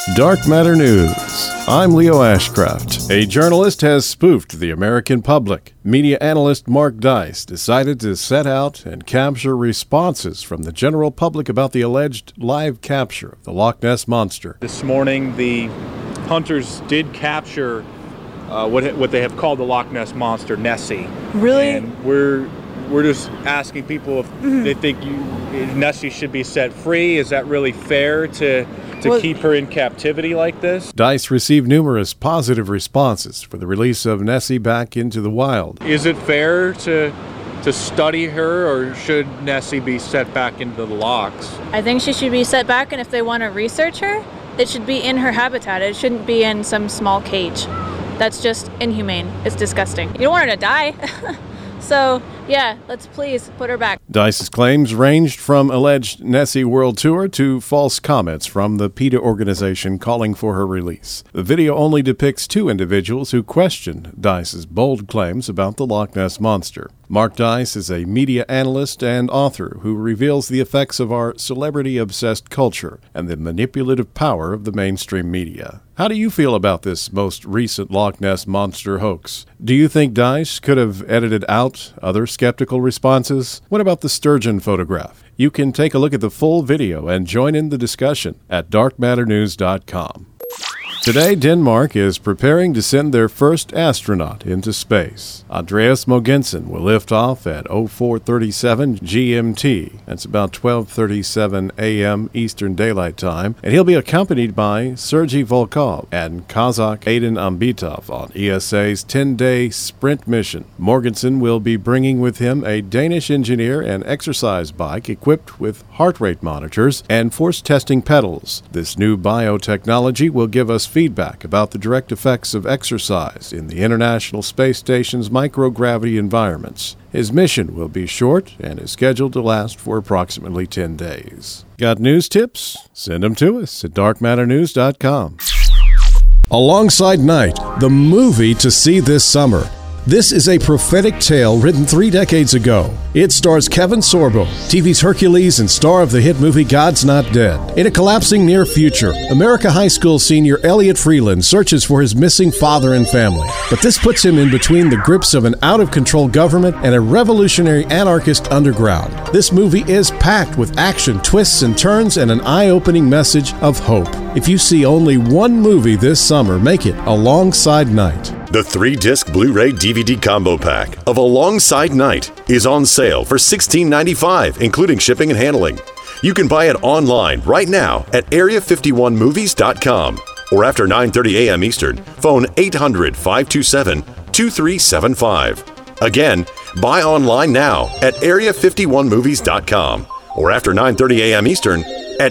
Dark Matter News. I'm Leo Ashcraft. A journalist has spoofed the American public. Media analyst Mark Dice decided to set out and capture responses from the general public about the alleged live capture of the Loch Ness Monster. This morning, the hunters did capture what they have called the Loch Ness Monster, Nessie. Really? And we're just asking people if they think Nessie should be set free. Is that really fair to keep her in captivity like this? Dice received numerous positive responses for the release of Nessie back into the wild. Is it fair to study her, or should Nessie be set back into the lochs? I think she should be set back, and if they want to research her, it should be in her habitat. It shouldn't be in some small cage. That's just inhumane. It's disgusting. You don't want her to die. So, yeah, let's please put her back. Dice's claims ranged from alleged Nessie World Tour to false comments from the PETA organization calling for her release. The video only depicts two individuals who questioned Dice's bold claims about the Loch Ness Monster. Mark Dice is a media analyst and author who reveals the effects of our celebrity-obsessed culture and the manipulative power of the mainstream media. How do you feel about this most recent Loch Ness Monster hoax? Do you think Dice could have edited out other skeptical responses? What about the sturgeon photograph? You can take a look at the full video and join in the discussion at darkmatternews.com. Today, Denmark is preparing to send their first astronaut into space. Andreas Mogensen will lift off at 04:37 GMT. That's about 12:37 a.m. Eastern Daylight Time. And he'll be accompanied by Sergei Volkov and Kazakh Aiden Ambitov on ESA's 10-day sprint mission. Mogensen will be bringing with him a Danish engineer and exercise bike equipped with heart rate monitors and force testing pedals. This new biotechnology will give us feedback about the direct effects of exercise in the International Space Station's microgravity environments. His mission will be short and is scheduled to last for approximately 10 days. Got news tips? Send them to us at darkmatternews.com. Alongside Night, the movie to see this summer. This is a prophetic tale written 3 decades ago. It stars Kevin Sorbo, TV's Hercules and star of the hit movie God's Not Dead. In a collapsing near future, America High School senior Elliot Freeland searches for his missing father and family. But this puts him in between the grips of an out-of-control government and a revolutionary anarchist underground. This movie is packed with action, twists and turns, and an eye-opening message of hope. If you see only one movie this summer, make it Alongside Night. The 3-disc Blu-ray DVD combo pack of Alongside Night is on sale for $16.95, including shipping and handling. You can buy it online right now at area51movies.com or after 9:30 a.m. Eastern. Phone 800-527-2375. Again, buy online now at area51movies.com or after 9:30 a.m. Eastern at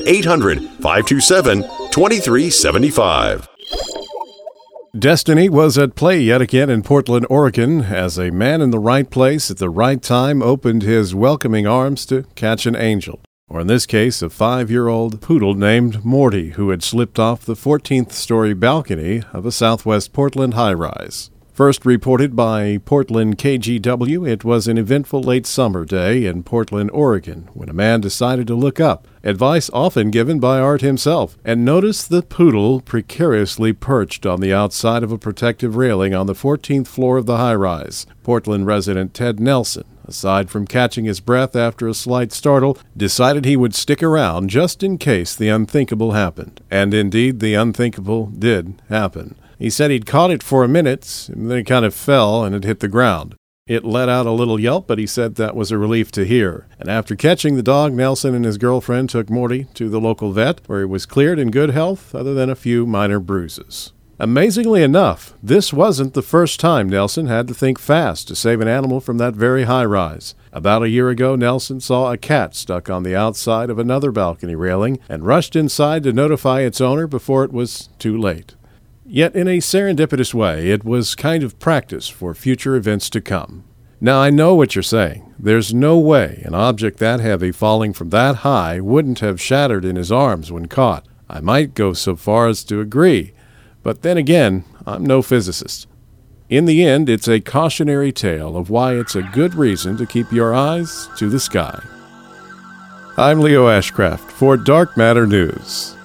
800-527-2375. Destiny was at play yet again in Portland, Oregon, as a man in the right place at the right time opened his welcoming arms to catch an angel. Or in this case, a 5-year-old poodle named Morty, who had slipped off the 14th-story balcony of a southwest Portland high-rise. First reported by Portland KGW, it was an eventful late summer day in Portland, Oregon, when a man decided to look up, advice often given by Art himself, and noticed the poodle precariously perched on the outside of a protective railing on the 14th floor of the high-rise. Portland resident Ted Nelson, aside from catching his breath after a slight startle, decided he would stick around just in case the unthinkable happened. And indeed, the unthinkable did happen. He said he'd caught it for a minute, and then it kind of fell and it hit the ground. It let out a little yelp, but he said that was a relief to hear. And after catching the dog, Nelson and his girlfriend took Morty to the local vet, where he was cleared in good health, other than a few minor bruises. Amazingly enough, this wasn't the first time Nelson had to think fast to save an animal from that very high rise. About a year ago, Nelson saw a cat stuck on the outside of another balcony railing and rushed inside to notify its owner before it was too late. Yet in a serendipitous way, it was kind of practice for future events to come. Now, I know what you're saying. There's no way an object that heavy falling from that high wouldn't have shattered in his arms when caught. I might go so far as to agree, but then again, I'm no physicist. In the end, it's a cautionary tale of why it's a good reason to keep your eyes to the sky. I'm Leo Ashcraft for Dark Matter News.